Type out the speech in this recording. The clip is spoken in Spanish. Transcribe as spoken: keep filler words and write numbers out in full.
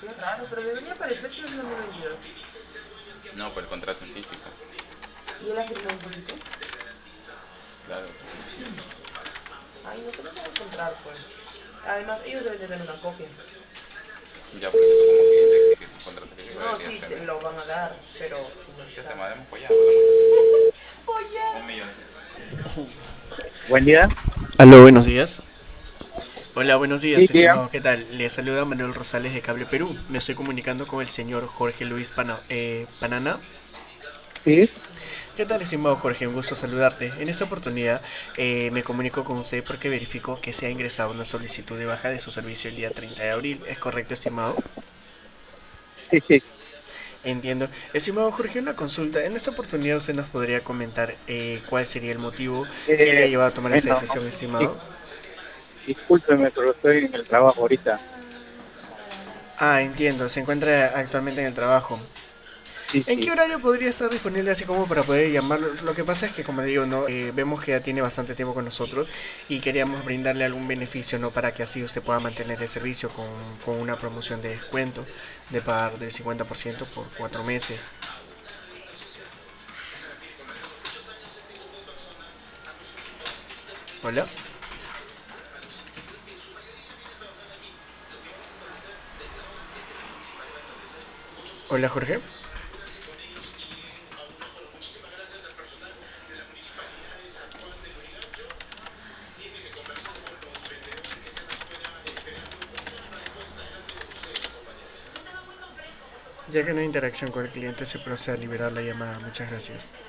Qué raro, pero debería aparecer si no me lo envió. No, por el contrato científico. ¿Y él afirmó un poquito? Claro. Ay, no, pero no se va a encontrar, pues. Además, ellos deben tener una copia. Ya, porque tú como cliente exiges un contrato científico, No, deberías sí, te tener. lo van a dar, pero si no ¿Qué está. hacemos? ¿Demos pollar o damos Pollar. un millón? Buen día. Aló, buenos días. Hola, buenos Sí, días, diga. estimado. ¿Qué tal? Le saluda Manuel Rosales de Cable Perú. Me estoy comunicando con el señor Jorge Luis Pana- eh, Panana. Sí. ¿Qué tal, estimado Jorge? Un gusto saludarte. En esta oportunidad eh, me comunico con usted porque verifico que se ha ingresado una solicitud de baja de su servicio el día treinta de abril. ¿Es correcto, estimado? Sí, sí. Entiendo. Estimado Jorge, una consulta. En esta oportunidad usted nos podría comentar eh, cuál sería el motivo que le ha Eh, llevado a tomar esta bueno, decisión, di- estimado. discúlpeme, pero estoy en el trabajo ahorita. Ah, entiendo. Se encuentra actualmente en el trabajo. Sí, ¿En qué sí. horario podría estar disponible así como para poder llamarlo? Lo que pasa es que, como digo, no Eh, vemos que ya tiene bastante tiempo con nosotros y queríamos brindarle algún beneficio, ¿no? Para que así usted pueda mantener el servicio con, con una promoción de descuento de pagar del cincuenta por ciento por cuatro meses. Hola. Hola, Jorge. Ya que no hay interacción con el cliente, se procede a liberar la llamada. Muchas gracias.